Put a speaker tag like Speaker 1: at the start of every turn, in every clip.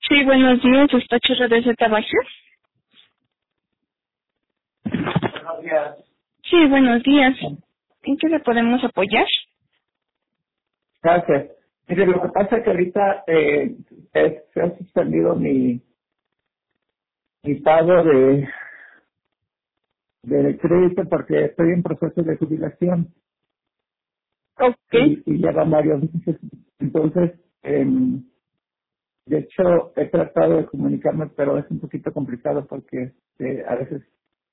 Speaker 1: Sí, buenos días, despacho de Tabajo.
Speaker 2: Buenos días.
Speaker 1: Sí, buenos días. ¿En qué le podemos apoyar?
Speaker 2: Gracias. Mire, lo que pasa es que ahorita se ha suspendido mi pago de crédito porque estoy en proceso de jubilación
Speaker 1: Ok.
Speaker 2: y ya van varios meses. Entonces, de hecho, he tratado de comunicarme, pero es un poquito complicado porque a veces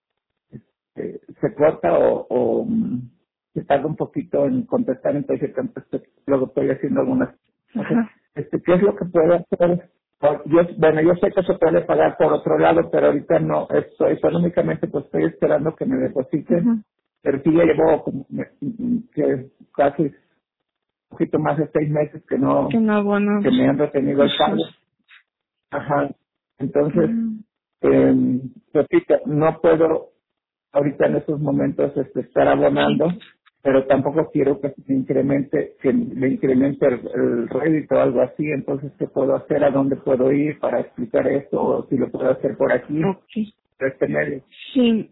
Speaker 2: se corta o se tarda un poquito en contestar, entonces luego estoy haciendo algunas cosas.
Speaker 1: Ajá.
Speaker 2: ¿Qué es lo que puedo hacer? Yo sé que se puede pagar por otro lado, pero ahorita no, económicamente pues estoy esperando que me depositen,
Speaker 1: Ajá.
Speaker 2: pero sí ya llevo que casi un poquito más de 6 meses
Speaker 1: Que no abonos.
Speaker 2: que me han retenido el
Speaker 1: Ajá.
Speaker 2: pago. Ajá. Entonces,
Speaker 1: Mm.
Speaker 2: repito, no puedo ahorita en estos momentos estar
Speaker 1: Sí.
Speaker 2: abonando, pero tampoco quiero que me incremente el rédito o algo así. Entonces, ¿qué puedo hacer? ¿A dónde puedo ir para explicar esto? O si lo puedo hacer por aquí,
Speaker 1: Ok.
Speaker 2: por este medio.
Speaker 1: Sí.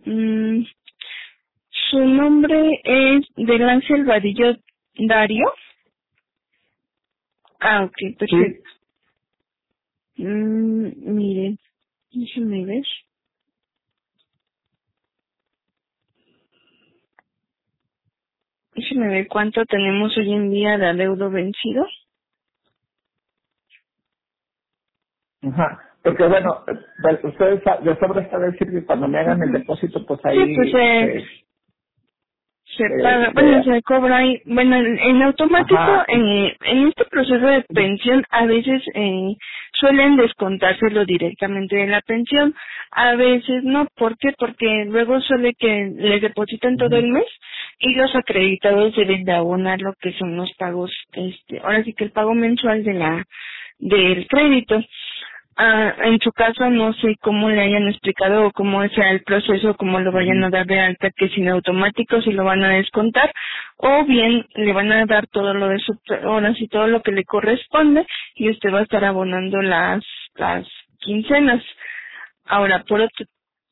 Speaker 1: Su nombre es del Ángel Vadillo Dario. Ah, ok,
Speaker 2: Sí.
Speaker 1: perfecto. Mire, déjeme ver. Déjeme ver cuánto tenemos hoy en día de adeudo vencido.
Speaker 2: Ajá. Porque bueno, ustedes de sobre está decir que cuando me hagan el
Speaker 1: Ujú.
Speaker 2: depósito, pues
Speaker 1: Sí, pues
Speaker 2: ahí,
Speaker 1: se paga, bueno, se cobra ahí, bueno, en automático,
Speaker 2: ajá,
Speaker 1: en este proceso de pensión, a veces suelen descontárselo directamente de la pensión, a veces no. ¿Por qué? Porque luego suele que les depositan todo el
Speaker 2: ujú.
Speaker 1: mes y los acreditados deben de abonar lo que son los pagos, ahora sí que el pago mensual del crédito. En su caso no sé cómo le hayan explicado o cómo sea el proceso, cómo lo vayan
Speaker 2: Ujú.
Speaker 1: a dar de alta, que sin automático si lo van a descontar o bien le van a dar todo lo de su horas y todo lo que le corresponde y usted va a estar abonando las quincenas. Ahora, por otro...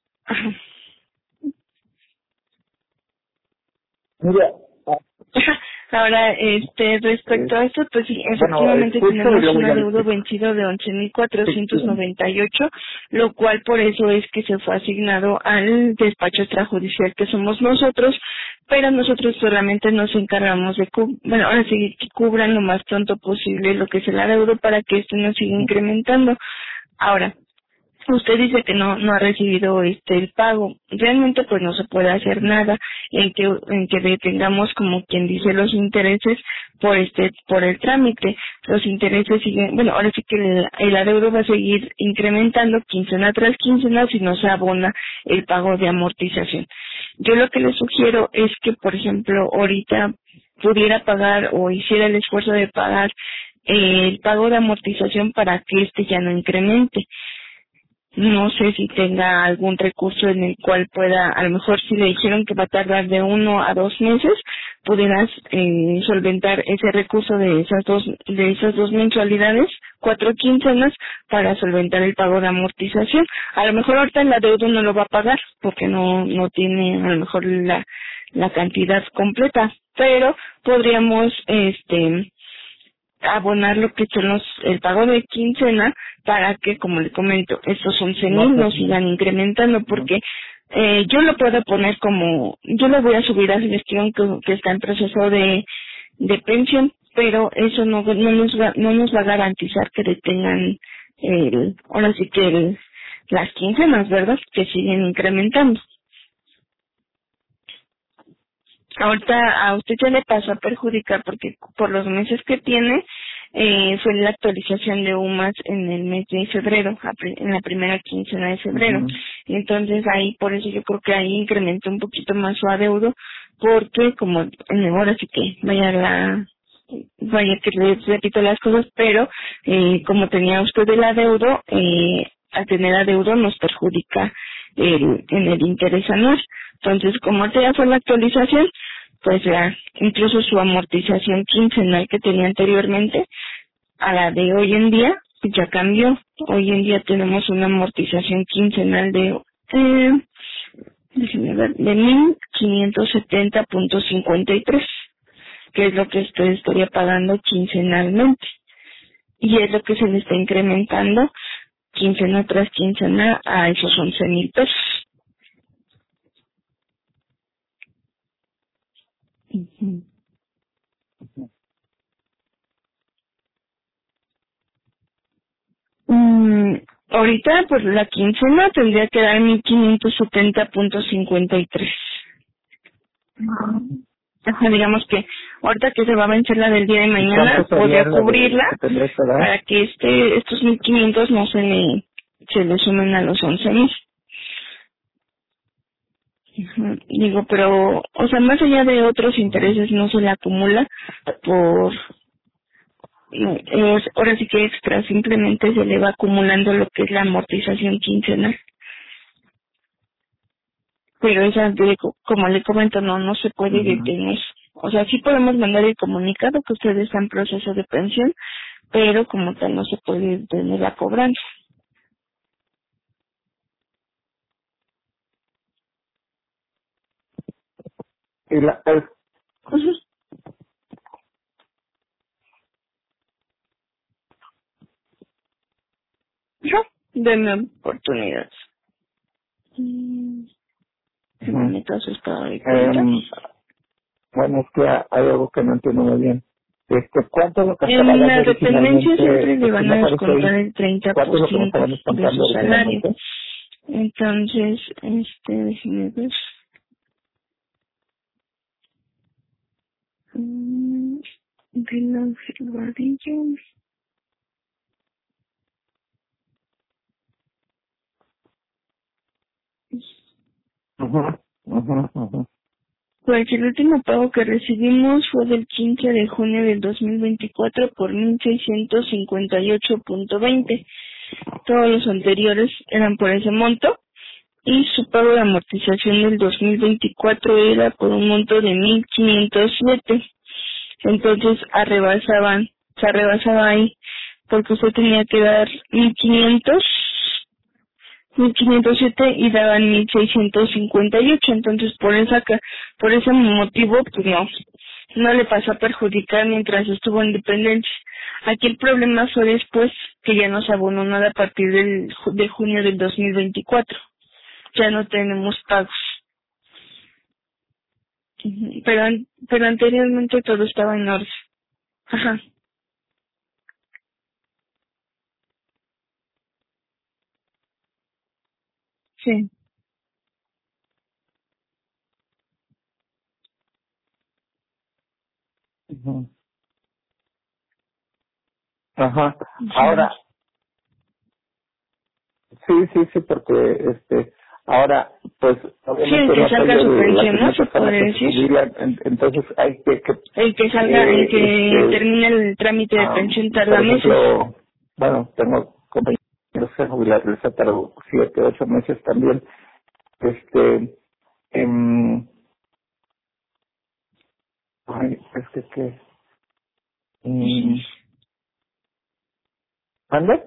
Speaker 2: Mira,
Speaker 1: Ahora, respecto a esto, pues sí,
Speaker 2: bueno,
Speaker 1: efectivamente
Speaker 2: escucho y
Speaker 1: tenemos
Speaker 2: luego
Speaker 1: un
Speaker 2: ya le
Speaker 1: adeudo
Speaker 2: explico.
Speaker 1: vencido de
Speaker 2: Sí, sí.
Speaker 1: 11,498, lo cual por eso es que se fue asignado al despacho extrajudicial que somos nosotros, pero nosotros solamente nos encargamos de, bueno, ahora sí que cubran lo más pronto posible lo que es el adeudo para que esto no siga
Speaker 2: Ujú.
Speaker 1: incrementando. Ahora, usted dice que no ha recibido el pago. Realmente pues no se puede hacer nada en que detengamos, como quien dice, los intereses por el trámite. Los intereses siguen, bueno, ahora sí que el adeudo va a seguir incrementando quincena tras quincena si no se abona el pago de amortización. Yo lo que le sugiero es que, por ejemplo, ahorita pudiera pagar o hiciera el esfuerzo de pagar el pago de amortización para que ya no incremente. No sé si tenga algún recurso en el cual pueda, a lo mejor si le dijeron que va a tardar de 1 a 2 meses, pudieras solventar ese recurso de esas dos mensualidades, 4 quincenas, para solventar el pago de amortización. A lo mejor ahorita el adeudo no lo va a pagar porque no tiene a lo mejor la cantidad completa, pero podríamos abonar lo que son el pago de quincena para que, como le comento, estos 11,000
Speaker 2: No,
Speaker 1: no
Speaker 2: pues
Speaker 1: sigan incrementando,
Speaker 2: no.
Speaker 1: porque yo lo puedo poner como, yo lo voy a subir a gestión que está en proceso de pensión, pero eso no nos va a garantizar que detengan ahora sí que las quincenas, ¿verdad? Que siguen incrementando. Ahorita a usted ya le pasó a perjudicar porque por los meses que tiene fue la actualización de UMAS en el mes de febrero, en la primera quincena de febrero.
Speaker 2: Ujú.
Speaker 1: Entonces ahí, por eso yo creo que ahí incrementó un poquito más su adeudo, porque como ahora sí que vaya que les repito las cosas, pero como tenía usted el adeudo, al tener adeudo nos perjudica en el interés anual. Entonces, como ahorita ya fue la actualización, pues ya incluso su amortización quincenal que tenía anteriormente a la de hoy en día, ya cambió. Hoy en día tenemos una amortización quincenal déjeme ver, de 1,570.53, que es lo que usted estaría pagando quincenalmente. Y es lo que se le está incrementando quincena tras quincena a esos 11,000 pesos. Ujú. Ahorita, pues la quincena tendría que dar 1,570.53. Ajá, digamos que ahorita que se va a vencer la del día de
Speaker 2: ¿Y
Speaker 1: mañana,
Speaker 2: cuánto sería
Speaker 1: podría
Speaker 2: la de
Speaker 1: cubrirla
Speaker 2: que tendría que dar?
Speaker 1: para que estos 1,500 no se le sumen a los 11,000. Ujú. Digo, pero, o sea, más allá de otros intereses no se le acumula por, ahora sí que extra, simplemente se le va acumulando lo que es la amortización quincenal. Pero esa, como le comento, no se puede
Speaker 2: Ujú.
Speaker 1: detener. O sea, sí podemos mandar el comunicado que ustedes están en proceso de pensión, pero como tal no se puede detener la cobranza.
Speaker 2: Y
Speaker 1: Ujú. Yo, denme oportunidad.
Speaker 2: ujú.
Speaker 1: Me caso estado de cuenta.
Speaker 2: Bueno, es que hay algo que no entiendo muy bien. ¿Cuánto es lo que estaba
Speaker 1: En
Speaker 2: dando
Speaker 1: la dependencia
Speaker 2: originalmente?
Speaker 1: siempre le
Speaker 2: Porque
Speaker 1: van
Speaker 2: no
Speaker 1: a
Speaker 2: aparece
Speaker 1: descontar
Speaker 2: ahí.
Speaker 1: el
Speaker 2: ¿Cuánto es lo que me
Speaker 1: 30%
Speaker 2: estaban
Speaker 1: de
Speaker 2: descontando
Speaker 1: su salario.
Speaker 2: originalmente?
Speaker 1: Entonces, déjeme ver. Mm, de la Gilbardillo.
Speaker 2: Ajá, ajá, ajá.
Speaker 1: Pues el último pago que recibimos fue del 15 de junio del 2024 por 1,658.20. Todos los anteriores eran por ese monto y su pago de amortización del 2024 era por un monto de 1,507. Entonces se rebasaba ahí porque usted tenía que dar 1,507 y daban 1,658. Entonces por ese motivo pues no le pasó a perjudicar mientras estuvo en dependencia. Aquí el problema fue después que ya no se abonó nada a partir de junio del 2024. Ya no tenemos pagos. Ujú. Pero anteriormente todo estaba en orden. Ajá, sí.
Speaker 2: Ujú. Ajá.
Speaker 1: Ujú.
Speaker 2: Ahora, sí, sí, sí, porque ahora, pues,
Speaker 1: Sí, el
Speaker 2: obviamente
Speaker 1: que
Speaker 2: no soy
Speaker 1: salga su
Speaker 2: la
Speaker 1: pensión, ¿no?
Speaker 2: primera
Speaker 1: Se
Speaker 2: persona
Speaker 1: puede
Speaker 2: que se
Speaker 1: decir.
Speaker 2: jubila, entonces hay
Speaker 1: El que termine el trámite de pensión
Speaker 2: por
Speaker 1: tarda meses.
Speaker 2: ejemplo, bueno, tengo compañeros que jubilarles hasta los 7, 8 meses también. Este, em, ay, es que,
Speaker 1: Ujú.
Speaker 2: ¿mande?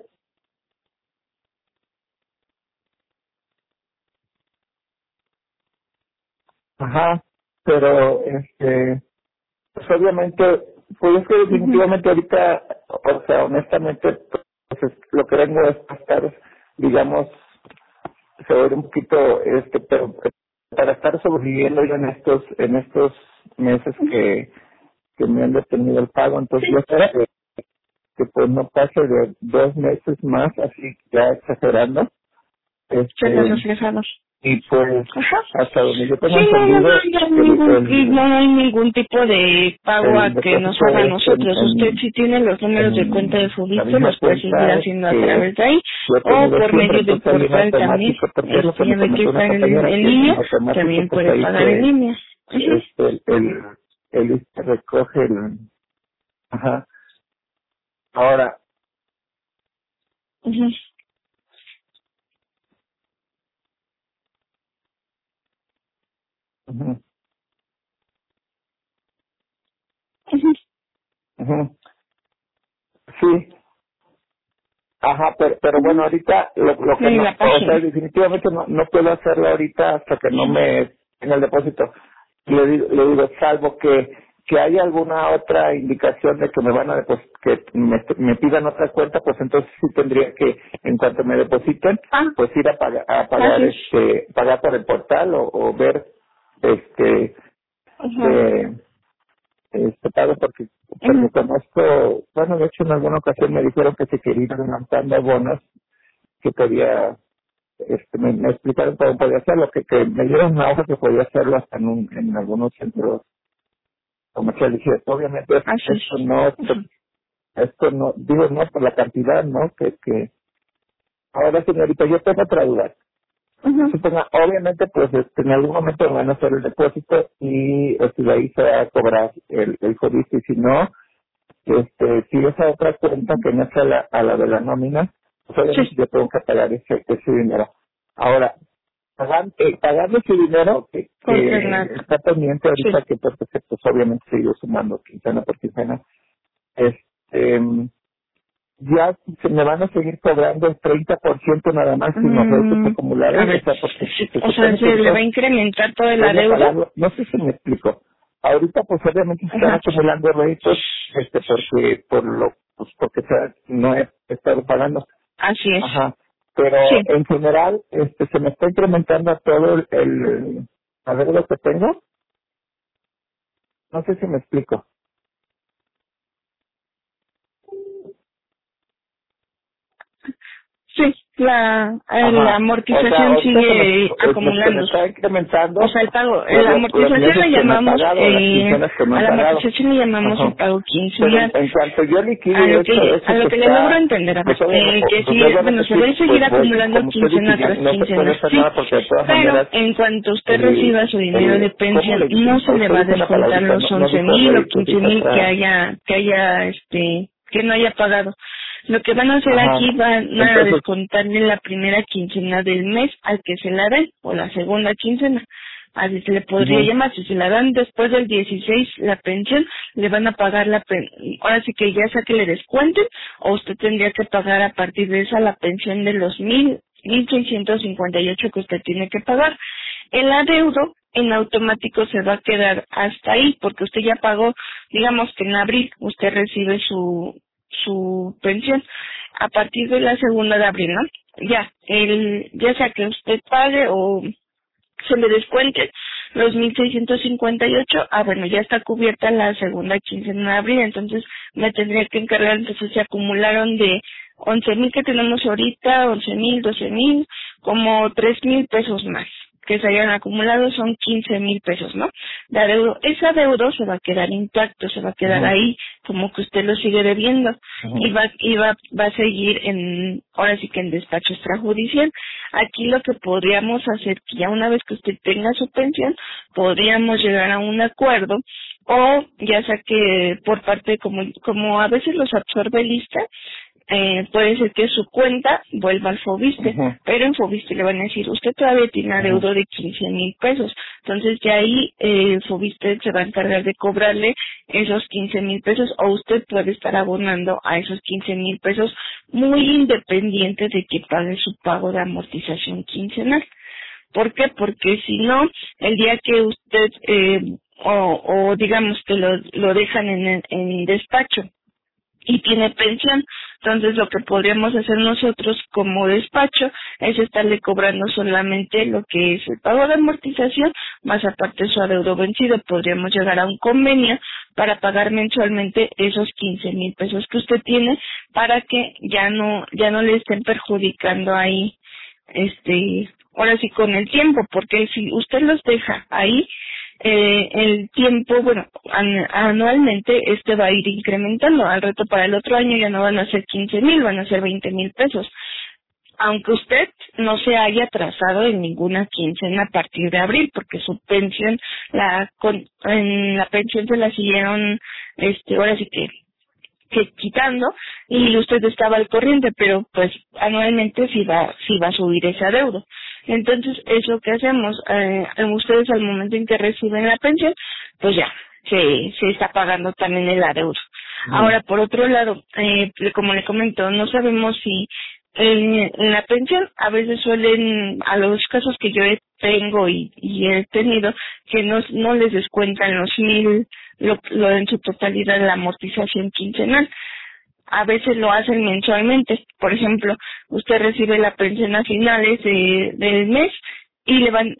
Speaker 2: Ajá, pero, pues obviamente, pues es que
Speaker 1: Ujú.
Speaker 2: definitivamente ahorita, o sea, honestamente, pues lo que vengo es a estar, digamos, se ve un poquito, pero para estar sobreviviendo yo en estos meses que me han detenido el pago, entonces yo espero que pues no pase de 2 meses más, así ya exagerando,
Speaker 1: Se ve
Speaker 2: este,
Speaker 1: reflejado.
Speaker 2: y pues
Speaker 1: Ajá.
Speaker 2: hasta donde yo tengo
Speaker 1: Sí,
Speaker 2: entendido,
Speaker 1: no hay ningún tipo de pago a
Speaker 2: el
Speaker 1: que nos
Speaker 2: depósito
Speaker 1: haga a
Speaker 2: es
Speaker 1: nosotros. Usted si tiene los números de cuenta de
Speaker 2: la
Speaker 1: Fobiste,
Speaker 2: misma
Speaker 1: los puede seguir
Speaker 2: cuenta
Speaker 1: haciendo a
Speaker 2: que
Speaker 1: través de ahí
Speaker 2: yo he
Speaker 1: o
Speaker 2: tenido
Speaker 1: por
Speaker 2: siempre,
Speaker 1: medio del
Speaker 2: entonces hay un
Speaker 1: portal también.
Speaker 2: automático, porque es lo que
Speaker 1: Ya
Speaker 2: me
Speaker 1: ve que
Speaker 2: comentó
Speaker 1: está
Speaker 2: una compañera,
Speaker 1: en
Speaker 2: que en
Speaker 1: línea,
Speaker 2: automático
Speaker 1: también
Speaker 2: pues
Speaker 1: puede
Speaker 2: ahí
Speaker 1: pagar en línea. Ujú.
Speaker 2: el recoge ajá, ahora,
Speaker 1: Ujú.
Speaker 2: ujú,
Speaker 1: Ujú.
Speaker 2: ujú, sí, Ajá, pero bueno, ahorita lo que
Speaker 1: En
Speaker 2: no,
Speaker 1: la
Speaker 2: o sea,
Speaker 1: página.
Speaker 2: definitivamente no puedo hacerlo ahorita hasta que no me tenga el depósito. Le digo, salvo que haya alguna otra indicación de que me van a que me pidan otra cuenta, pues entonces sí tendría que, en cuanto me depositen,
Speaker 1: Ah,
Speaker 2: pues ir a pagar,
Speaker 1: así es.
Speaker 2: pagar por el portal o ver, este,
Speaker 1: Ajá.
Speaker 2: de, pago porque
Speaker 1: Ujú.
Speaker 2: conozco, bueno, de hecho en alguna ocasión me dijeron que se quería ir adelantando bonos que podía, me explicaron cómo podía hacerlo, que me dieron una hoja que podía hacerlo hasta en algunos centros comerciales. Dije, obviamente
Speaker 1: Así es. Ujú.
Speaker 2: esto no, digo no por la cantidad, ¿no? Que ahora señorita, yo tengo otra duda.
Speaker 1: Ujú.
Speaker 2: Suponga, obviamente pues en algún momento me van a hacer el depósito y de ahí se va a cobrar el código y si no, si esa otra cuenta que no es a la de la nómina, pues obviamente
Speaker 1: Sí,
Speaker 2: yo tengo que pagar ese dinero. Ahora, pagarle ese dinero
Speaker 1: con
Speaker 2: que
Speaker 1: Renato.
Speaker 2: está pendiente ahorita
Speaker 1: Sí.
Speaker 2: que pues obviamente sigo sumando quincena por quincena, este, ya se me van a seguir cobrando el 30% nada más sin los réditos
Speaker 1: A
Speaker 2: acumulados, o
Speaker 1: ver,
Speaker 2: sea, porque
Speaker 1: sí,
Speaker 2: se
Speaker 1: o sea,
Speaker 2: supone
Speaker 1: se
Speaker 2: que
Speaker 1: le va
Speaker 2: ahorita
Speaker 1: a incrementar todo el
Speaker 2: voy a
Speaker 1: adeudo.
Speaker 2: pagarlo, no sé si me explico. Ahorita pues obviamente se están
Speaker 1: Ajá.
Speaker 2: acumulando réditos, porque no he estado pagando.
Speaker 1: Así es.
Speaker 2: Ajá. Pero
Speaker 1: Sí,
Speaker 2: en general, se me está incrementando todo el adeudo que tengo. No sé si me explico.
Speaker 1: sí, la
Speaker 2: Ajá. O sea,
Speaker 1: amortización
Speaker 2: ahorita
Speaker 1: sigue
Speaker 2: se me
Speaker 1: acumulándose.
Speaker 2: está
Speaker 1: O
Speaker 2: incrementando
Speaker 1: sea, el pago,
Speaker 2: por
Speaker 1: la
Speaker 2: los
Speaker 1: amortización
Speaker 2: meses
Speaker 1: le
Speaker 2: que no he
Speaker 1: llamamos,
Speaker 2: pagado, las quincenas que no
Speaker 1: a
Speaker 2: he
Speaker 1: la
Speaker 2: pagado.
Speaker 1: amortización le llamamos el
Speaker 2: Ajá.
Speaker 1: pago
Speaker 2: Pero
Speaker 1: quincenal.
Speaker 2: en cuanto yo
Speaker 1: A
Speaker 2: liquide
Speaker 1: lo que, a
Speaker 2: eso que
Speaker 1: lo que le logro
Speaker 2: está,
Speaker 1: entender, a ver,
Speaker 2: pues obviamente,
Speaker 1: que
Speaker 2: pues
Speaker 1: sí,
Speaker 2: luego no
Speaker 1: bueno,
Speaker 2: sé
Speaker 1: se
Speaker 2: si,
Speaker 1: va a seguir
Speaker 2: pues voy,
Speaker 1: acumulando
Speaker 2: como usted dice,
Speaker 1: quincena
Speaker 2: ya
Speaker 1: tras
Speaker 2: no se puede
Speaker 1: quincena,
Speaker 2: hacer
Speaker 1: sí,
Speaker 2: nada porque de todas
Speaker 1: pero
Speaker 2: maneras,
Speaker 1: en cuanto usted
Speaker 2: el,
Speaker 1: reciba su dinero de
Speaker 2: ¿cómo
Speaker 1: pensión,
Speaker 2: le
Speaker 1: no
Speaker 2: dicen?
Speaker 1: se le
Speaker 2: Usted
Speaker 1: va a
Speaker 2: dice una
Speaker 1: descontar
Speaker 2: palabrita,
Speaker 1: los
Speaker 2: no dijo
Speaker 1: 11,000 o
Speaker 2: réditos, dijo
Speaker 1: 15,000
Speaker 2: otra.
Speaker 1: que no haya pagado. Lo que van a hacer
Speaker 2: Ajá.
Speaker 1: aquí van a
Speaker 2: Entonces,
Speaker 1: descontarle la primera quincena del mes al que se la den, o la segunda quincena. Así se le podría
Speaker 2: ujú,
Speaker 1: llamar. Si se la dan después del 16 la pensión, le van a pagar ahora sí que ya sea que le descuenten, o usted tendría que pagar a partir de esa la pensión de los 1,658 que usted tiene que pagar. El adeudo en automático se va a quedar hasta ahí, porque usted ya pagó, digamos que en abril usted recibe su pensión. A partir de la segunda de abril, ¿no? Ya sea que usted pague o se le descuente los 1,658, bueno, ya está cubierta la segunda quincena de abril, entonces me tendría que encargar, entonces se acumularon de 11,000 que tenemos ahorita, 11,000, 12,000, como 3,000 pesos más que se hayan acumulado son 15,000 pesos, ¿no? De adeudo. Ese adeudo se va a quedar intacto, se va a quedar
Speaker 2: ujú,
Speaker 1: ahí, como que usted lo sigue debiendo,
Speaker 2: ujú,
Speaker 1: va a seguir ahora sí que en despacho extrajudicial. Aquí lo que podríamos hacer, que ya una vez que usted tenga su pensión, podríamos llegar a un acuerdo, o ya sea que por parte, como a veces los absorbe lista, puede ser que su cuenta vuelva al Fobiste,
Speaker 2: ujú,
Speaker 1: pero en Fobiste le van a decir, usted todavía tiene
Speaker 2: ujú,
Speaker 1: adeudo de 15,000 pesos. Entonces ya ahí Fobiste se va a encargar de cobrarle esos 15,000 pesos, o usted puede estar abonando a esos 15,000 pesos muy independiente de que pague su pago de amortización quincenal. ¿Por qué? Porque si no, el día que usted, o digamos que lo dejan en despacho y tiene pensión, entonces lo que podríamos hacer nosotros como despacho es estarle cobrando solamente lo que es el pago de amortización, más aparte su adeudo vencido. Podríamos llegar a un convenio para pagar mensualmente esos 15,000 pesos que usted tiene, para que ya no le estén perjudicando ahí, ahora sí con el tiempo, porque si usted los deja ahí, el tiempo, bueno, anualmente va a ir incrementando. Al reto para el otro año ya no van a ser 15,000, van a ser 20,000 pesos. Aunque usted no se haya atrasado en ninguna quincena a partir de abril, porque su pensión, en la pensión se la siguieron, ahora sí que quitando, y usted estaba al corriente, pero pues anualmente sí va a subir ese adeudo. Entonces es lo que hacemos. Ustedes al momento en que reciben la pensión, pues ya se está pagando también el adeudo. Ahora, por otro lado, como le comento, no sabemos si en la pensión a veces suelen, a los casos que yo tengo y he tenido, que no les descuentan los 1,000, lo en su totalidad la amortización quincenal. A veces lo hacen mensualmente. Por ejemplo, usted recibe la pensión a finales del mes y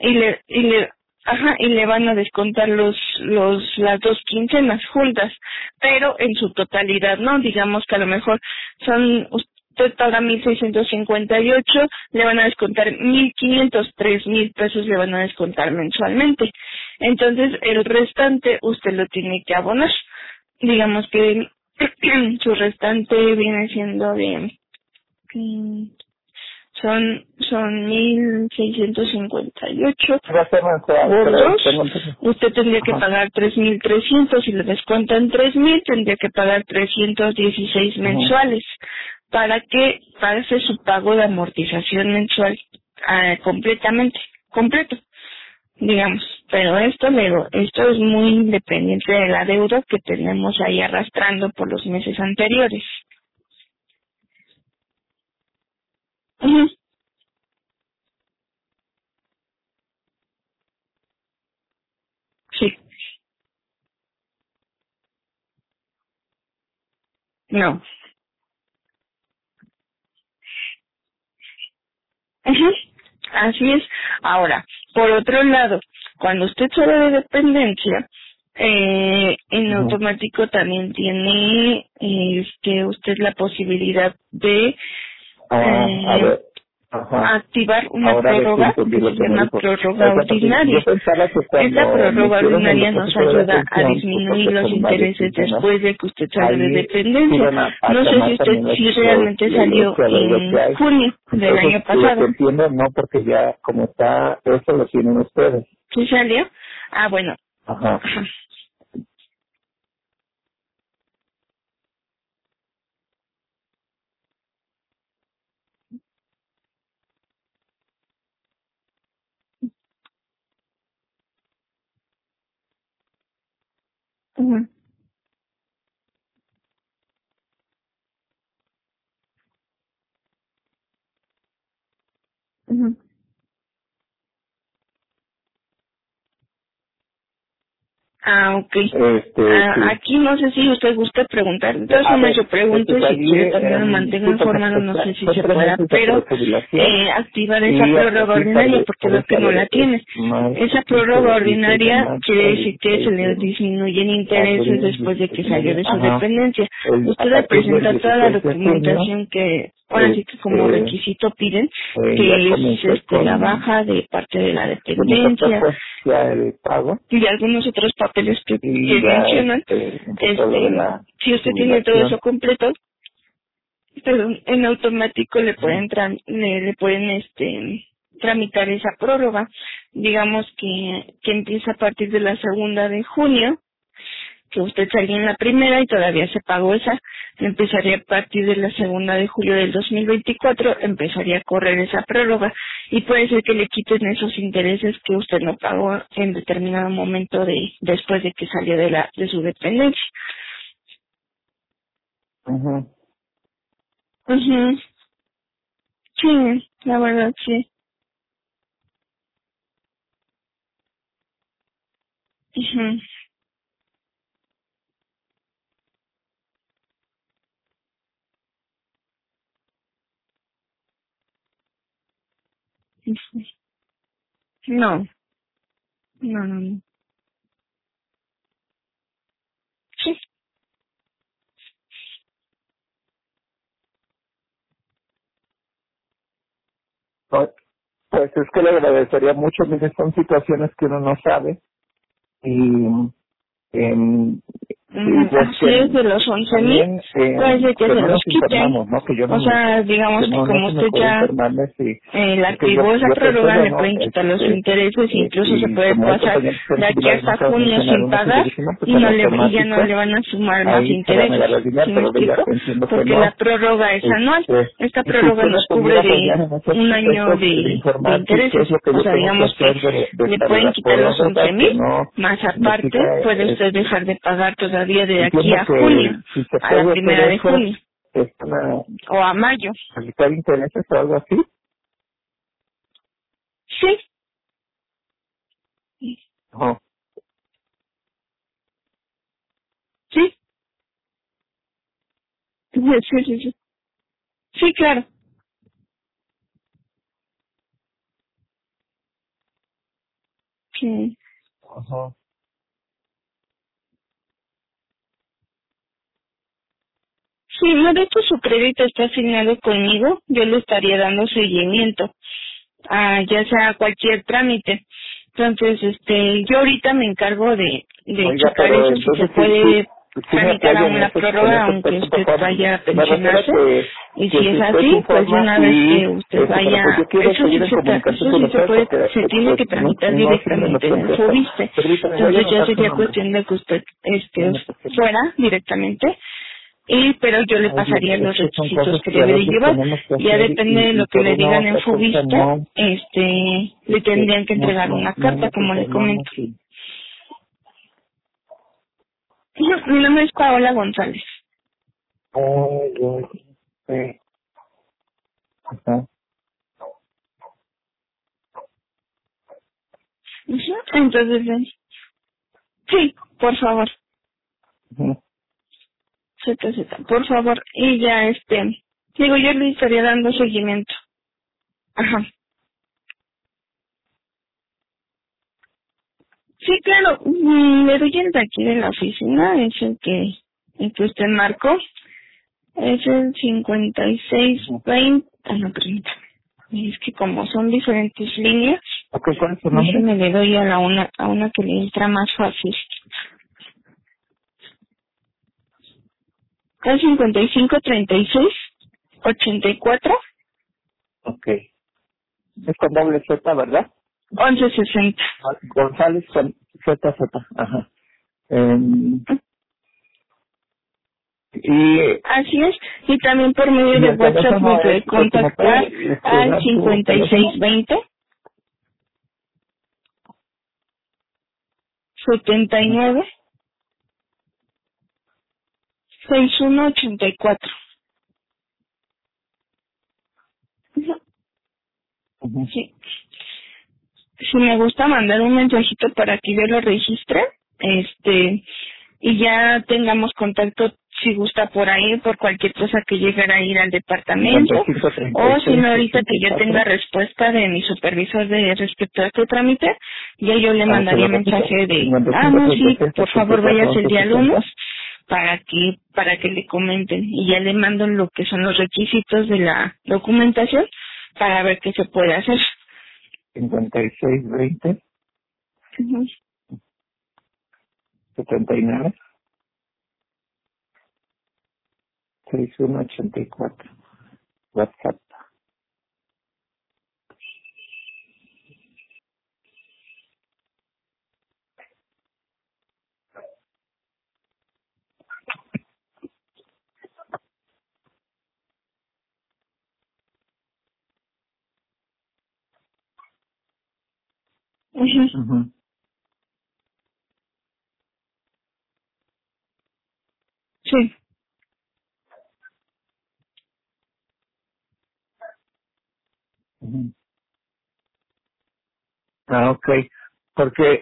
Speaker 1: le van a descontar las 2 quincenas juntas, pero en su totalidad, ¿no? Digamos que a lo mejor usted paga 1,658, le van a descontar 1,500, 3,000 pesos le van a descontar mensualmente. Entonces, el restante usted lo tiene que abonar. Digamos que su restante viene siendo son 1,658 por 2. Usted tendría que pagar 3,300. Si le descuentan 3,000, tendría que pagar 316 mensuales para que pase su pago de amortización mensual completo, digamos. Pero esto es muy independiente de la deuda que tenemos ahí arrastrando por los meses anteriores. Ujú. Sí, no. Ujú. Así es. Ahora, por otro lado, cuando usted sale de dependencia, en automático también tiene usted la posibilidad de
Speaker 2: A ver, ajá.
Speaker 1: activar una
Speaker 2: Ahora
Speaker 1: prórroga
Speaker 2: resulta
Speaker 1: que
Speaker 2: lo
Speaker 1: se
Speaker 2: que me
Speaker 1: llama
Speaker 2: dijo. O
Speaker 1: prórroga
Speaker 2: sea, porque
Speaker 1: ordinaria.
Speaker 2: yo pensaba que
Speaker 1: Esta
Speaker 2: cuando me
Speaker 1: prórroga
Speaker 2: hicieron el
Speaker 1: ordinaria nos
Speaker 2: depósito de la
Speaker 1: ayuda a
Speaker 2: pensión, pues
Speaker 1: disminuir
Speaker 2: porque
Speaker 1: los
Speaker 2: son varios
Speaker 1: intereses
Speaker 2: quincenas,
Speaker 1: después de que usted salió de
Speaker 2: ahí
Speaker 1: dependencia.
Speaker 2: iban a
Speaker 1: No sé si
Speaker 2: tomar
Speaker 1: usted
Speaker 2: también
Speaker 1: si realmente
Speaker 2: la
Speaker 1: salió
Speaker 2: inercia de lo
Speaker 1: en
Speaker 2: que hay.
Speaker 1: junio del
Speaker 2: Entonces,
Speaker 1: año
Speaker 2: lo que
Speaker 1: pasado.
Speaker 2: entiendo, no, porque ya como está, eso lo tienen ustedes.
Speaker 1: ¿Sí salió? Ah, bueno.
Speaker 2: Ajá.
Speaker 1: Ajá. Ujú, ujú. Ah, ok.
Speaker 2: Sí.
Speaker 1: Aquí no sé si usted gusta preguntar. De todas
Speaker 2: A
Speaker 1: formas,
Speaker 2: ver,
Speaker 1: yo pregunto y si
Speaker 2: allí,
Speaker 1: quiere también me mantengo
Speaker 2: sí, porque
Speaker 1: informado, no sé si
Speaker 2: son
Speaker 1: se
Speaker 2: 3
Speaker 1: pueda,
Speaker 2: meses de
Speaker 1: pero
Speaker 2: prejubilación
Speaker 1: activar esa
Speaker 2: y
Speaker 1: prórroga
Speaker 2: aquí
Speaker 1: ordinaria
Speaker 2: sale,
Speaker 1: porque
Speaker 2: sale,
Speaker 1: veo que no la tiene.
Speaker 2: marzo,
Speaker 1: Esa
Speaker 2: 15,
Speaker 1: prórroga
Speaker 2: 16 de
Speaker 1: ordinaria quiere
Speaker 2: marzo,
Speaker 1: decir que se
Speaker 2: 16
Speaker 1: le
Speaker 2: de
Speaker 1: disminuyen intereses
Speaker 2: abril,
Speaker 1: después de que
Speaker 2: 16 de
Speaker 1: salió
Speaker 2: mayo,
Speaker 1: de su
Speaker 2: ajá.
Speaker 1: dependencia.
Speaker 2: A
Speaker 1: Usted le
Speaker 2: partir del
Speaker 1: presenta toda la
Speaker 2: 16 de junio,
Speaker 1: documentación que, ahora sí que como requisito piden,
Speaker 2: ya
Speaker 1: que es
Speaker 2: comencé
Speaker 1: la
Speaker 2: con
Speaker 1: baja de parte de la
Speaker 2: nosotros
Speaker 1: dependencia,
Speaker 2: pues ya el pago
Speaker 1: y algunos otros papeles que
Speaker 2: y ya
Speaker 1: mencionan.
Speaker 2: empezó lo de la
Speaker 1: Si usted tiene todo eso
Speaker 2: jubilación.
Speaker 1: completo, pero en automático le pueden le pueden tramitar esa prórroga. Digamos que empieza a partir de la 2 de junio, que usted salió en la primera y todavía se pagó esa, empezaría a partir de la 2 de julio del 2024, empezaría a correr esa prórroga y puede ser que le quiten esos intereses que usted no pagó en determinado momento después de que salió de su dependencia.
Speaker 2: Ujú.
Speaker 1: Ujú. Sí, la verdad sí. Ujú. Ujú. No, no. Sí.
Speaker 2: Pues pues es que le agradecería mucho, mire, son situaciones que uno no sabe y em,
Speaker 1: Así es, de los 11,000, puede ser que se los quiten. O sea, digamos que como usted ya le activó esa prórroga, le pueden quitar los intereses, incluso se puede pasar de aquí hasta junio sin pagar y ya no le van a sumar más intereses. ¿Sí me explico? Porque la prórroga es anual. Esta prórroga nos cubre de un año de intereses. O sea, digamos que le pueden quitar los 11,000, más aparte puede usted dejar de pagar todavía de aquí a junio, a la primera de junio, o a mayo.
Speaker 2: ¿Quitar intereses o algo así?
Speaker 1: Sí.
Speaker 2: Oh.
Speaker 1: Sí. Sí. Sí, claro. Sí.
Speaker 2: Ajá.
Speaker 1: Sí, no, de hecho su crédito está asignado conmigo, yo le estaría dando seguimiento a ya sea cualquier trámite. Entonces, yo ahorita me encargo de
Speaker 2: Oiga,
Speaker 1: checar
Speaker 2: pero
Speaker 1: eso, si se
Speaker 2: entonces
Speaker 1: puede
Speaker 2: sí me
Speaker 1: tramitar
Speaker 2: apoya
Speaker 1: aún la prórroga, aunque
Speaker 2: aspecto, por
Speaker 1: usted
Speaker 2: favor.
Speaker 1: vaya a
Speaker 2: Me refiero a
Speaker 1: pensionarse. Y
Speaker 2: que
Speaker 1: si
Speaker 2: si
Speaker 1: es
Speaker 2: usted se
Speaker 1: así, pues de
Speaker 2: informa
Speaker 1: una vez que usted
Speaker 2: pero pues
Speaker 1: vaya,
Speaker 2: yo quiero
Speaker 1: eso
Speaker 2: seguir en
Speaker 1: eso
Speaker 2: comunicación con
Speaker 1: sí se
Speaker 2: usted
Speaker 1: puede,
Speaker 2: porque
Speaker 1: se tiene
Speaker 2: pues
Speaker 1: que
Speaker 2: no,
Speaker 1: tramitar
Speaker 2: no siempre me
Speaker 1: directamente en el
Speaker 2: contesta.
Speaker 1: FOBISTE.
Speaker 2: Permítame, voy a
Speaker 1: Entonces ya
Speaker 2: anotar su
Speaker 1: sería
Speaker 2: nombre.
Speaker 1: cuestión de que usted
Speaker 2: Déjame por
Speaker 1: fuera directamente, pero yo le
Speaker 2: Ay, Dios,
Speaker 1: pasaría
Speaker 2: es
Speaker 1: los
Speaker 2: que son
Speaker 1: requisitos
Speaker 2: cosas
Speaker 1: que
Speaker 2: que a
Speaker 1: debe de
Speaker 2: veces
Speaker 1: llevar.
Speaker 2: tenemos que
Speaker 1: Ya
Speaker 2: hacer
Speaker 1: depende de lo que
Speaker 2: por
Speaker 1: le
Speaker 2: una u
Speaker 1: digan en
Speaker 2: otra cosa
Speaker 1: FOBISTE,
Speaker 2: no,
Speaker 1: le tendrían que entregar una
Speaker 2: no
Speaker 1: carta,
Speaker 2: nos
Speaker 1: como le
Speaker 2: informamos
Speaker 1: comento.
Speaker 2: y...
Speaker 1: Mi nombre es Paola González.
Speaker 2: Ay, Dios, sí. Ajá.
Speaker 1: Entonces, sí, por favor,
Speaker 2: Ujú.
Speaker 1: por favor. Y ya, digo, yo le estaría dando seguimiento. Ajá. Sí, claro, le doy el de aquí de la oficina, es el que usted marcó, es el 5620, no, permítame, es que como son diferentes líneas,
Speaker 2: Ok, ¿cuál es su nombre?
Speaker 1: déjeme le doy a una que le entra más fácil. Es 5536 84
Speaker 2: Ok. Es con doble Z, ¿verdad?
Speaker 1: 1160.
Speaker 2: González con ZZ. Ajá. Em, y
Speaker 1: Así es, y también por medio
Speaker 2: y
Speaker 1: de
Speaker 2: el
Speaker 1: WhatsApp me
Speaker 2: teléfono
Speaker 1: puede
Speaker 2: es, porque me
Speaker 1: contactar
Speaker 2: puede
Speaker 1: al
Speaker 2: dar su teléfono.
Speaker 1: 5620
Speaker 2: Ajá.
Speaker 1: 79 6184. Ujú.
Speaker 2: Ujú.
Speaker 1: Sí. Si me gusta mandar un mensajito para que yo lo registre, y ya tengamos contacto si gusta por ahí, por cualquier cosa que llegara a ir al departamento,
Speaker 2: 55
Speaker 1: o si
Speaker 2: 36
Speaker 1: no ahorita que yo tenga
Speaker 2: 84.
Speaker 1: respuesta de mi supervisor de respecto a este trámite, ya yo le
Speaker 2: A ver, se
Speaker 1: mandaría
Speaker 2: lo repito.
Speaker 1: mensaje de,
Speaker 2: 55
Speaker 1: no, sí,
Speaker 2: 36
Speaker 1: por favor
Speaker 2: 84
Speaker 1: váyase el
Speaker 2: 11
Speaker 1: día lunes
Speaker 2: 60.
Speaker 1: para que le comenten, y ya le mando lo que son los requisitos de la documentación para ver qué se puede hacer.
Speaker 2: 56 20
Speaker 1: Ujú.
Speaker 2: 79 61 84. WhatsApp.
Speaker 1: Ujú.
Speaker 2: Ujú.
Speaker 1: Sí.
Speaker 2: Ujú. Ah, ok. Porque,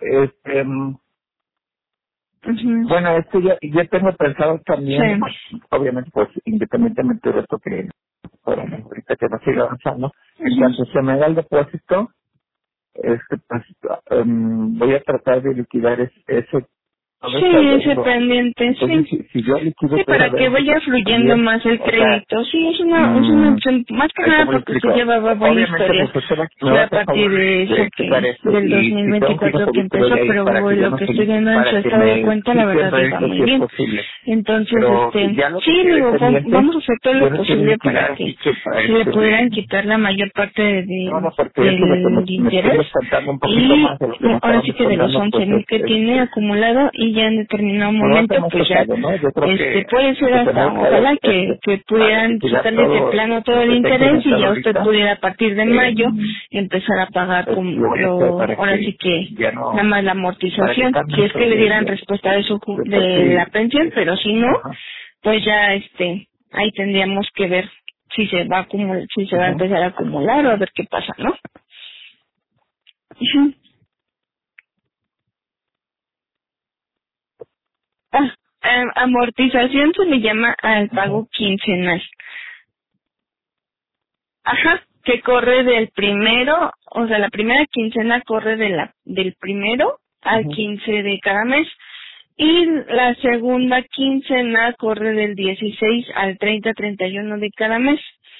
Speaker 1: Ujú.
Speaker 2: bueno, es que yo tengo pensado también,
Speaker 1: Sí.
Speaker 2: obviamente, pues, independientemente de esto que, bueno, ahorita que no siga avanzando, en
Speaker 1: Ujú.
Speaker 2: cuanto se me da el depósito, pues, voy a tratar de liquidar ese todo
Speaker 1: Sí,
Speaker 2: está
Speaker 1: ese
Speaker 2: deudo.
Speaker 1: pendiente,
Speaker 2: Entonces,
Speaker 1: sí.
Speaker 2: si yo liquido
Speaker 1: Sí,
Speaker 2: toda
Speaker 1: para
Speaker 2: la
Speaker 1: que
Speaker 2: deuda,
Speaker 1: vaya fluyendo
Speaker 2: también,
Speaker 1: más el
Speaker 2: o sea,
Speaker 1: crédito. Sí, es una opción, más que nada
Speaker 2: ¿cómo le
Speaker 1: porque usted
Speaker 2: explico?
Speaker 1: llevaba buena
Speaker 2: Obviamente,
Speaker 1: historia.
Speaker 2: pues usted me
Speaker 1: Fue
Speaker 2: va a
Speaker 1: a
Speaker 2: hacer
Speaker 1: partir
Speaker 2: favor
Speaker 1: de eso
Speaker 2: de checar
Speaker 1: que,
Speaker 2: esto,
Speaker 1: del
Speaker 2: y si tengo que ir a
Speaker 1: 2024 que
Speaker 2: pedir, te doy
Speaker 1: empezó,
Speaker 2: ahí
Speaker 1: pero
Speaker 2: para que yo
Speaker 1: lo
Speaker 2: no
Speaker 1: que
Speaker 2: se,
Speaker 1: estoy viendo en su
Speaker 2: para que
Speaker 1: estado de
Speaker 2: me
Speaker 1: cuenta, la verdad,
Speaker 2: entienda
Speaker 1: iba
Speaker 2: esto
Speaker 1: muy
Speaker 2: si es
Speaker 1: bien.
Speaker 2: posible.
Speaker 1: Entonces,
Speaker 2: Pero ya lo que
Speaker 1: sí,
Speaker 2: quede
Speaker 1: digo,
Speaker 2: pendiente,
Speaker 1: vamos a hacer todo
Speaker 2: yo
Speaker 1: lo
Speaker 2: no quiero
Speaker 1: posible para
Speaker 2: liquidar
Speaker 1: que
Speaker 2: así que para
Speaker 1: se le pudieran quitar la mayor parte
Speaker 2: no, porque eso de que
Speaker 1: del
Speaker 2: me estén
Speaker 1: interés
Speaker 2: descontando un poquito
Speaker 1: y
Speaker 2: más de lo que me
Speaker 1: ahora
Speaker 2: estaban
Speaker 1: sí que de los
Speaker 2: descontando, pues
Speaker 1: 11,000 que tiene acumulado y ya en determinado
Speaker 2: no va a ser
Speaker 1: momento
Speaker 2: más
Speaker 1: pues ya
Speaker 2: pesado, ¿no? Yo creo
Speaker 1: puede ser
Speaker 2: que tener
Speaker 1: hasta ojalá que
Speaker 2: para
Speaker 1: pudieran
Speaker 2: liquidar
Speaker 1: quitarle de
Speaker 2: todo
Speaker 1: plano todo
Speaker 2: lo
Speaker 1: el
Speaker 2: que está
Speaker 1: interés y
Speaker 2: incrementado
Speaker 1: ya usted
Speaker 2: ahorita,
Speaker 1: pudiera a partir de mayo empezar a pagar
Speaker 2: pues
Speaker 1: como
Speaker 2: lo voy a hacer para
Speaker 1: ahora sí
Speaker 2: que
Speaker 1: que
Speaker 2: ya
Speaker 1: nada
Speaker 2: no,
Speaker 1: más la
Speaker 2: para que
Speaker 1: amortización si
Speaker 2: cambie
Speaker 1: es que
Speaker 2: esto
Speaker 1: le dieran respuesta
Speaker 2: de por
Speaker 1: de la
Speaker 2: sí,
Speaker 1: pensión, pero si no
Speaker 2: ajá,
Speaker 1: pues ya ahí tendríamos que ver si se va a si se va a
Speaker 2: ajá,
Speaker 1: empezar a acumular o a ver qué pasa, ¿no? Ujú. Amortización se le llama al
Speaker 2: ajá,
Speaker 1: pago quincenal. Ajá, que corre del primero, o sea, la primera quincena corre del primero al
Speaker 2: ajá.
Speaker 1: 15 de cada mes y la segunda quincena corre del 16 al 30-31 de cada mes.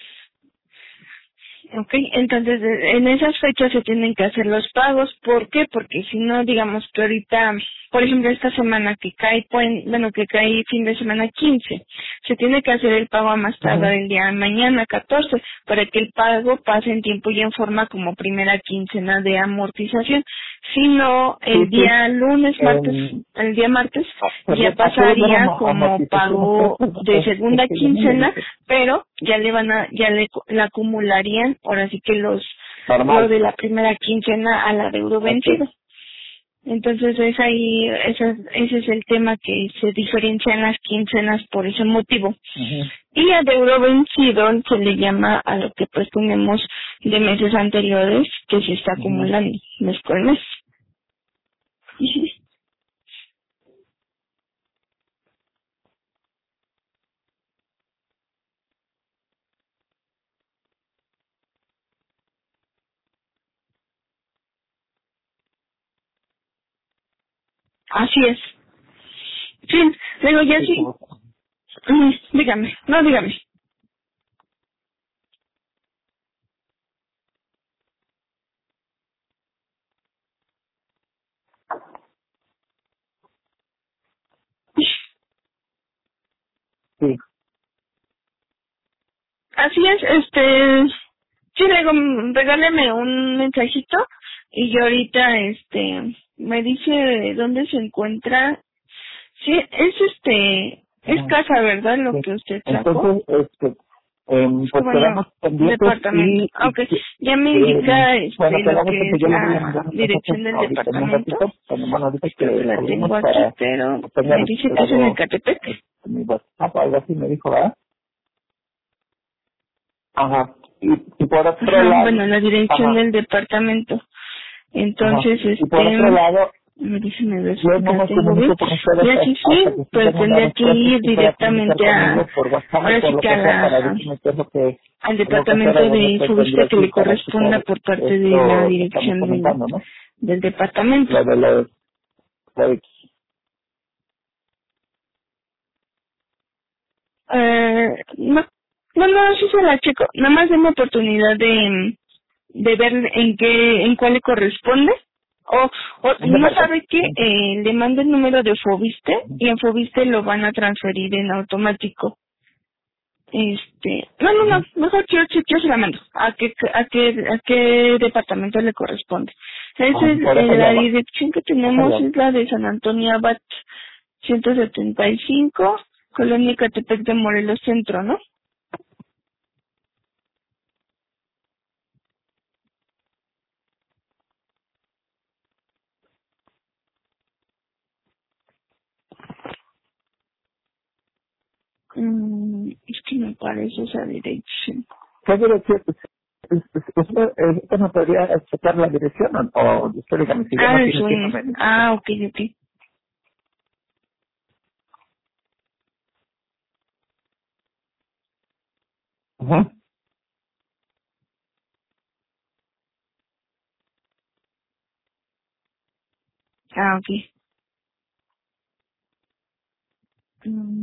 Speaker 1: Ok, entonces en esas fechas se tienen que hacer los pagos. ¿Por qué? Porque si no, digamos que ahorita, por ejemplo, esta semana que cae, que cae fin de semana 15, se tiene que hacer el pago a más tardar
Speaker 2: Ajá.
Speaker 1: el día de mañana 14 para que el pago pase en tiempo y en forma como primera quincena de amortización. Si no,
Speaker 2: Sí, sí.
Speaker 1: el día martes ya
Speaker 2: Perdón, ¿a qué le
Speaker 1: pasaría
Speaker 2: llaman
Speaker 1: como
Speaker 2: amortización
Speaker 1: pago
Speaker 2: ustedes?
Speaker 1: de
Speaker 2: Es
Speaker 1: segunda
Speaker 2: que yo no lo
Speaker 1: quincena,
Speaker 2: dije.
Speaker 1: pero le acumularían ahora sí que lo
Speaker 2: Normal.
Speaker 1: de la primera quincena al adeudo
Speaker 2: Ok.
Speaker 1: vencido. Entonces ese es el tema que se diferencian las quincenas por ese motivo.
Speaker 2: Ujú.
Speaker 1: Y adeudo vencido se le llama a lo que pues tenemos de meses anteriores que se está
Speaker 2: Ujú.
Speaker 1: acumulando mes con mes. Ujú. Así es. Sí, luego ya
Speaker 2: Sí,
Speaker 1: sí.
Speaker 2: como-
Speaker 1: Dígame, no dígame.
Speaker 2: sí.
Speaker 1: Así es, sí, luego regáleme un mensajito y yo ahorita, me dice dónde se encuentra. Sí, es
Speaker 2: Ujú.
Speaker 1: casa, ¿verdad? Lo
Speaker 2: Sí.
Speaker 1: que usted sacó.
Speaker 2: Entonces,
Speaker 1: Es que
Speaker 2: pues
Speaker 1: bueno,
Speaker 2: quedamos pendientes
Speaker 1: departamento. Ah, ok, ya me
Speaker 2: eh,
Speaker 1: indica,
Speaker 2: bueno,
Speaker 1: lo
Speaker 2: quedamos en
Speaker 1: que
Speaker 2: que
Speaker 1: es
Speaker 2: yo le voy a
Speaker 1: la
Speaker 2: mandar un mensaje
Speaker 1: dirección del
Speaker 2: ahorita en un
Speaker 1: departamento.
Speaker 2: ratito, bueno, ahorita
Speaker 1: Creo que
Speaker 2: que
Speaker 1: la
Speaker 2: colguemos
Speaker 1: tengo aquí,
Speaker 2: para
Speaker 1: pero
Speaker 2: que tenga
Speaker 1: me dice que es en
Speaker 2: registrado
Speaker 1: Ecatepec.
Speaker 2: mi WhatsApp, algo así me dijo, ¿verdad? Ajá. Y por otro
Speaker 1: Ajá,
Speaker 2: lado,
Speaker 1: bueno, la dirección
Speaker 2: ajá,
Speaker 1: del departamento.
Speaker 2: ajá.
Speaker 1: Entonces,
Speaker 2: Y por otro lado,
Speaker 1: déjeme ver
Speaker 2: yo
Speaker 1: si
Speaker 2: no
Speaker 1: la
Speaker 2: me
Speaker 1: tengo bien.
Speaker 2: comunico con ustedes
Speaker 1: Y así
Speaker 2: hasta
Speaker 1: sí,
Speaker 2: que usted
Speaker 1: pues
Speaker 2: tenga una
Speaker 1: tendría que
Speaker 2: respuesta y
Speaker 1: ir
Speaker 2: que pueda comunicar
Speaker 1: directamente
Speaker 2: conmigo por WhatsApp o
Speaker 1: ahora
Speaker 2: por
Speaker 1: sí
Speaker 2: lo
Speaker 1: que
Speaker 2: que sea para decirme qué es lo que
Speaker 1: al
Speaker 2: tengo que hacer
Speaker 1: departamento
Speaker 2: o
Speaker 1: de
Speaker 2: dónde
Speaker 1: Infovista
Speaker 2: tendría
Speaker 1: que
Speaker 2: que
Speaker 1: le
Speaker 2: ir para
Speaker 1: corresponda
Speaker 2: checar
Speaker 1: por parte de la
Speaker 2: esto que estamos
Speaker 1: dirección
Speaker 2: comentando, ¿no?
Speaker 1: del departamento.
Speaker 2: Lo de los
Speaker 1: No, no, sí se la checo. Nada más denme oportunidad de ver en cuál le corresponde. O
Speaker 2: ¿Dónde
Speaker 1: no
Speaker 2: marcas?
Speaker 1: sabe que le mando el número de Fobiste y en Fobiste lo van a transferir en automático. No, mejor yo se la mando. ¿A qué departamento le corresponde? Esa es,
Speaker 2: Por eso
Speaker 1: la
Speaker 2: llama.
Speaker 1: dirección que
Speaker 2: Por eso
Speaker 1: tenemos
Speaker 2: llama.
Speaker 1: es la de San Antonio Abad 175, Colonia Catepec de Morelos Centro, ¿no? Es que me parece esa dirección.
Speaker 2: ¿Qué dirección? ¿Usted me podría checar la dirección o usted dígame si ya no tiene tiempo me dice?
Speaker 1: Ok, ok.
Speaker 2: Ajá.
Speaker 1: Ok.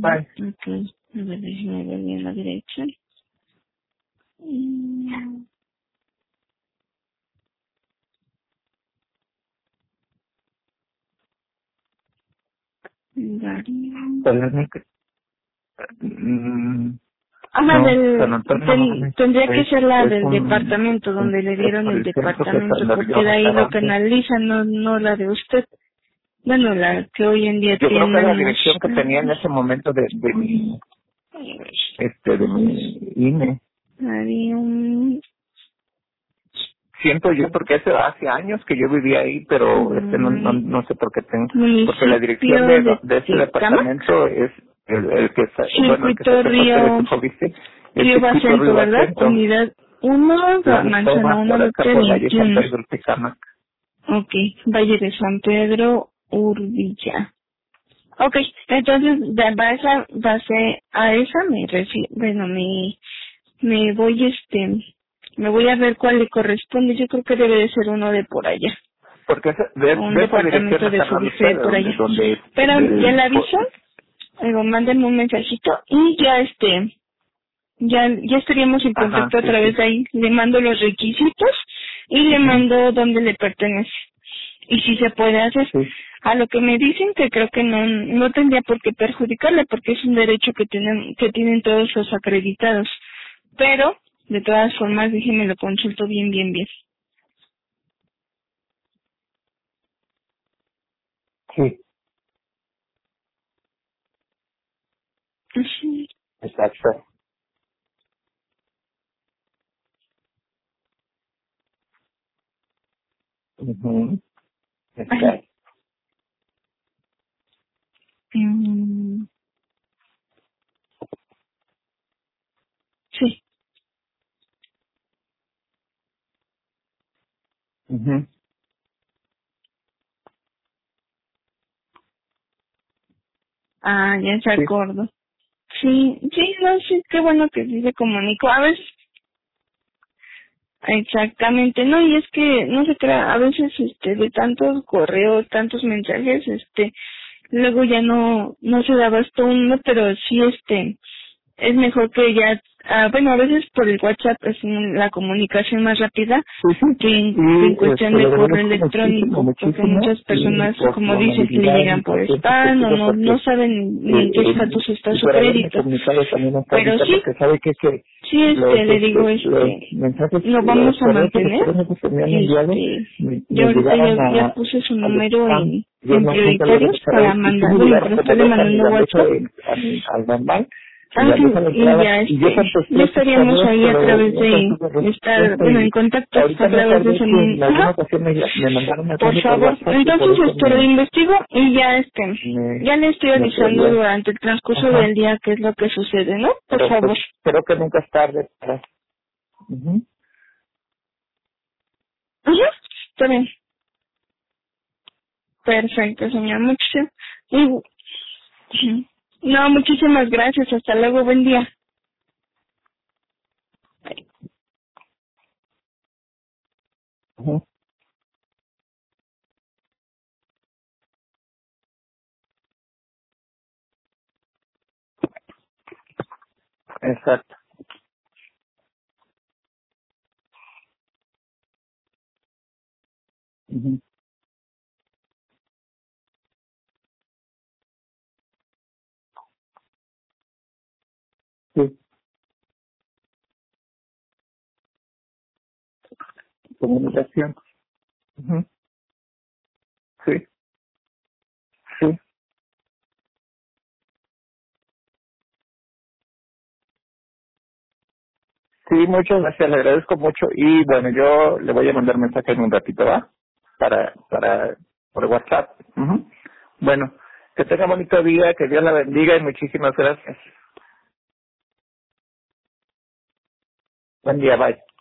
Speaker 2: Bye.
Speaker 1: Ok, a ver, déjeme ver bien la dirección. Darío.
Speaker 2: Pues es mi-
Speaker 1: Ajá,
Speaker 2: no, San Antonio no
Speaker 1: tendría que ser la
Speaker 2: es
Speaker 1: del departamento, donde le
Speaker 2: es
Speaker 1: dieron
Speaker 2: por
Speaker 1: el
Speaker 2: el centro que es
Speaker 1: departamento,
Speaker 2: donde
Speaker 1: porque
Speaker 2: yo
Speaker 1: de ahí lo
Speaker 2: restaurante.
Speaker 1: canaliza, no la de usted. Bueno, la que hoy en día
Speaker 2: Yo creo que la
Speaker 1: tenemos.
Speaker 2: dirección que tenía en ese momento de mi de mi INE.
Speaker 1: Darío.
Speaker 2: Siento yo porque hace años que yo vivía ahí, pero no sé por qué tengo, porque la dirección
Speaker 1: Municipio de
Speaker 2: de ese
Speaker 1: Tecámac,
Speaker 2: departamento es el que está, bueno, el que
Speaker 1: circuito
Speaker 2: está cerca de
Speaker 1: Río,
Speaker 2: Tujoviste, el
Speaker 1: Río
Speaker 2: circuito
Speaker 1: Bacento,
Speaker 2: Río
Speaker 1: ¿verdad?
Speaker 2: Acento,
Speaker 1: Unidad 1,
Speaker 2: la
Speaker 1: manzana
Speaker 2: toma
Speaker 1: 1,
Speaker 2: por acá
Speaker 1: lote
Speaker 2: por Valle San
Speaker 1: 21.
Speaker 2: Pedro del Tecámac.
Speaker 1: Ok, Valle de San Pedro, Urbilla. Ok, entonces de base a esa bueno, me voy a ver cuál le corresponde. Yo creo que debe de ser uno de por allá.
Speaker 2: Porque
Speaker 1: Un
Speaker 2: de esa dirección
Speaker 1: departamento de
Speaker 2: están hablando
Speaker 1: Furife
Speaker 2: ustedes,
Speaker 1: por allá.
Speaker 2: donde
Speaker 1: Pero ya
Speaker 2: del,
Speaker 1: le aviso, luego mándenme un mensajito y ya estaríamos en
Speaker 2: ajá,
Speaker 1: contacto a
Speaker 2: sí,
Speaker 1: través
Speaker 2: sí,
Speaker 1: de ahí. Le mando los requisitos y le
Speaker 2: ujú,
Speaker 1: mando dónde le pertenece. Y si se puede hacer.
Speaker 2: sí,
Speaker 1: A lo que me dicen que creo que no tendría por qué perjudicarle porque es un derecho que tienen todos los acreditados. Pero, de todas formas, déjeme lo consulto bien.
Speaker 2: sí,
Speaker 1: Ujú.
Speaker 2: exacto. Ujú,
Speaker 1: Ay,
Speaker 2: exacto.
Speaker 1: mm, sí.
Speaker 2: Ujú,
Speaker 1: Ah, ya se
Speaker 2: sí,
Speaker 1: acuerdo. Sí, no, sí, qué bueno que sí se comunicó. A veces, exactamente, no, y es que, no se crea, a veces, de tantos correos, tantos mensajes, luego ya no se daba esto uno, pero sí, es mejor que ya, bueno, a veces por el WhatsApp es la comunicación más rápida
Speaker 2: sí, sí.
Speaker 1: que en cuestión
Speaker 2: Le
Speaker 1: de correo
Speaker 2: agradezco muchísimo,
Speaker 1: electrónico, porque
Speaker 2: muchísimo,
Speaker 1: muchas personas,
Speaker 2: por su
Speaker 1: como dices, le
Speaker 2: amabilidad y
Speaker 1: llegan por
Speaker 2: paciencia
Speaker 1: spam o
Speaker 2: contigo,
Speaker 1: no
Speaker 2: porque
Speaker 1: saben ni en qué estatus está
Speaker 2: y
Speaker 1: su
Speaker 2: por haberme
Speaker 1: crédito.
Speaker 2: comunicado también hasta
Speaker 1: Pero
Speaker 2: ahorita,
Speaker 1: sí,
Speaker 2: porque sabe que
Speaker 1: sí, le digo,
Speaker 2: los mensajes,
Speaker 1: lo
Speaker 2: los
Speaker 1: vamos a
Speaker 2: correos
Speaker 1: mantener.
Speaker 2: electrónicos que me han enviado
Speaker 1: Yo
Speaker 2: me
Speaker 1: ahorita
Speaker 2: llegaron
Speaker 1: ya puse su
Speaker 2: al
Speaker 1: número
Speaker 2: spam. Yo
Speaker 1: en
Speaker 2: nunca lo he
Speaker 1: prioritarios
Speaker 2: revisado
Speaker 1: para
Speaker 2: y sí
Speaker 1: mandar,
Speaker 2: me
Speaker 1: bueno,
Speaker 2: llegaron
Speaker 1: para
Speaker 2: como
Speaker 1: estarle
Speaker 2: dos a mi
Speaker 1: mandando
Speaker 2: bandeja
Speaker 1: WhatsApp.
Speaker 2: al normal y
Speaker 1: Ah,
Speaker 2: la
Speaker 1: sí,
Speaker 2: bandeja de
Speaker 1: y
Speaker 2: entrada y yo
Speaker 1: ya
Speaker 2: contesté sus
Speaker 1: estaríamos
Speaker 2: correos
Speaker 1: ahí a
Speaker 2: pero
Speaker 1: través
Speaker 2: nunca
Speaker 1: de
Speaker 2: tuve
Speaker 1: estar,
Speaker 2: respuesta
Speaker 1: bueno, en
Speaker 2: y
Speaker 1: contacto a
Speaker 2: ahorita me
Speaker 1: través de
Speaker 2: acordé
Speaker 1: ese
Speaker 2: que en alguna
Speaker 1: Ajá,
Speaker 2: ocasión me mandaron
Speaker 1: por
Speaker 2: mensaje por
Speaker 1: favor.
Speaker 2: WhatsApp y por
Speaker 1: Entonces,
Speaker 2: eso
Speaker 1: lo investigo y
Speaker 2: me,
Speaker 1: ya le estoy
Speaker 2: me
Speaker 1: avisando
Speaker 2: podría,
Speaker 1: durante el transcurso del
Speaker 2: ajá,
Speaker 1: día qué es lo que sucede, ¿no? Por
Speaker 2: pero pues
Speaker 1: favor.
Speaker 2: creo que nunca es tarde para, ujú,
Speaker 1: Ajá, está bien. Perfecto, señor. Ujú. No, muchísimas gracias. Hasta luego. Buen día.
Speaker 2: ujú, exacto, ujú, sí, comunicación, ujú, sí, sí, sí, muchas gracias, le agradezco mucho y bueno, yo le voy a mandar mensaje en un ratito, ¿va? Por WhatsApp, ujú. Bueno, que tenga bonito día, que Dios la bendiga y muchísimas gracias. Buen día, bye.